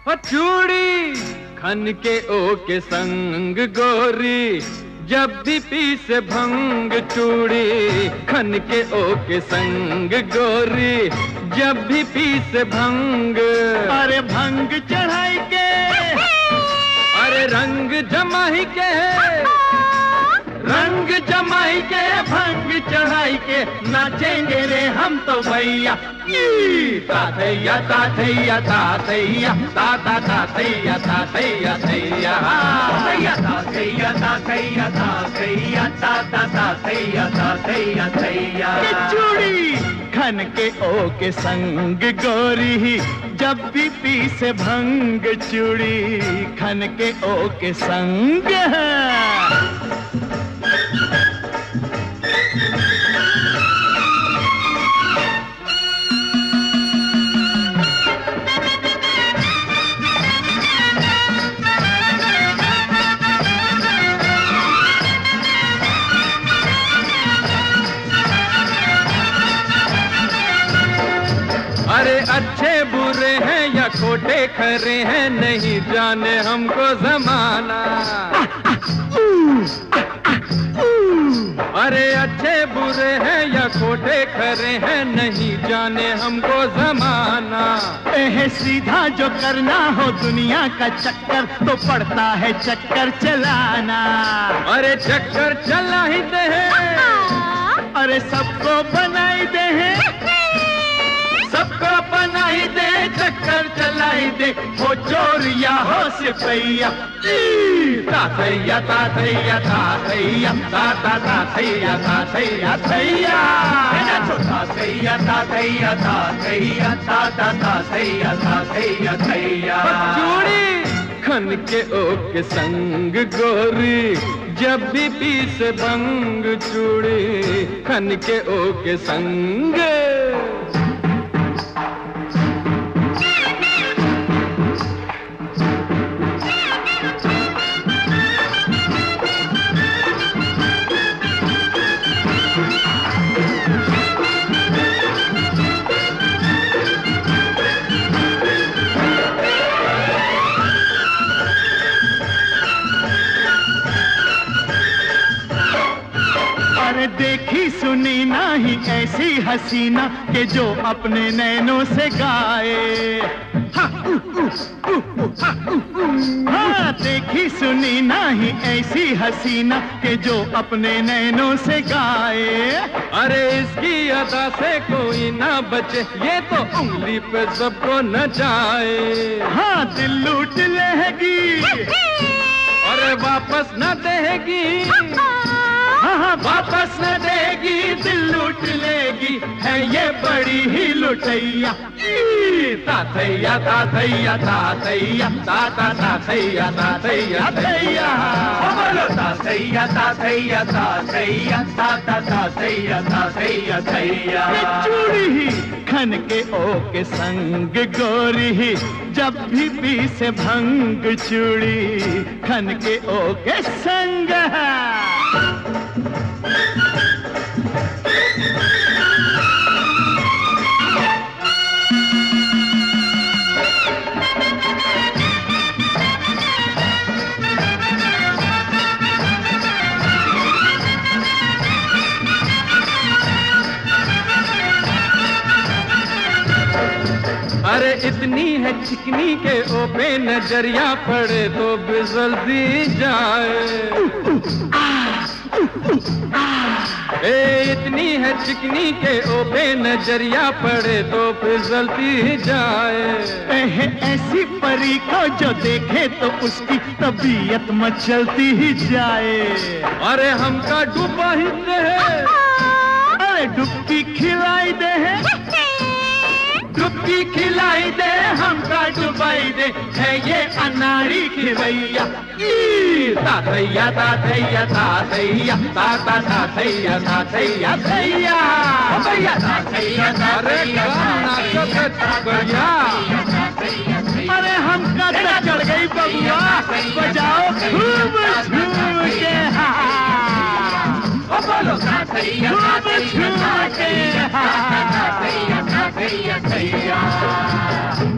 ओ चूड़ी खन के ओ के संग गोरी, जब भी पी से भंग चूड़ी खन के ओ के संग गोरी, जब भी पी से भंग। अरे भंग चढ़ाई के, अरे रंग जमाई के, रंग जमाई के भंग चढ़ाई के नाचेंगे रे हम तो भैया। ताथैया ताथैया ताथैया ताता ताथैया ताथैया थैया, ताथैया ताथैया ताथैया ताथैया ताता ताथैया ताथैया थैया। चूड़ी खन के ओ के संग गोरी, जब भी पी से भंग चूड़ी खन के ओ के संग। अरे अच्छे बुरे हैं या खोटे खरे हैं, नहीं जाने हमको जमाना। अरे अच्छे बुरे हैं या खोटे खरे हैं, नहीं जाने हमको जमाना। सीधा जो करना हो दुनिया का चक्कर, तो पड़ता है चक्कर चलाना। अरे चक्कर चला ही दे, अरे सबको बनाई दे, सबको बनाई दे, चक्कर चलाई दे, हो चोर या हो सिपैया। ताथैया ताथैया ताथैया ताता ताथैया ताथैया थैया, ताथैया ताथैया ताथैया ताता ताथैया ताथैया थैया। चूड़ी खन के ओ के संग गोरी, जब भी पी से भंग चूड़ी खन के ओ के संग। देखी सुनी नहीं ऐसी हसीना के जो अपने नैनों से गाए। हाँ देखी सुनी नहीं ऐसी हसीना के जो अपने नैनों से गाए। अरे इसकी अदा से कोई ना बचे, ये तो उंगली पे सबको नचाए। हाँ दिल लूट लेगी, अरे वापस न देगी, हाँ वापस न देगी, दिल लूट लेगी, है ये बड़ी ही लुटैया। ताथैया ताथैया ताथैया ताता ताथैया ताथैया थैया, बोलो ताथैया ताथैया ताथैया ताता ताथैया ताथैया थैया। चूड़ी खन के ओ के संग गोरी, जब भी पी से भंग चूड़ी खन के ओ के संग। अरे इतनी है चिकनी के ओ पे नजरिया पड़े तो फिसलती जाए। इतनी है चिकनी के ओ पे नजरिया पड़े तो फिसलती जाए। ऐसी परी को जो देखे तो उसकी तबीयत मचलती ही जाए। अरे हमका डूबा ही दे, अरे डुबकी खिलाई दे, डुबकी खिलाई दे, हमका डुबाई दे, है ये अनाड़ी खिवैया। ताथैया ताथैया ताथैया ताता ताथैया ताथैया थैया, भैया ताथैया ताथैया ताथैया। अरे हमका तो चढ़ गई बबुआ, बजाओ खूब झूम के, बोलो ताथैया ताथैया ताथैया ताथैया ताथैया थैया।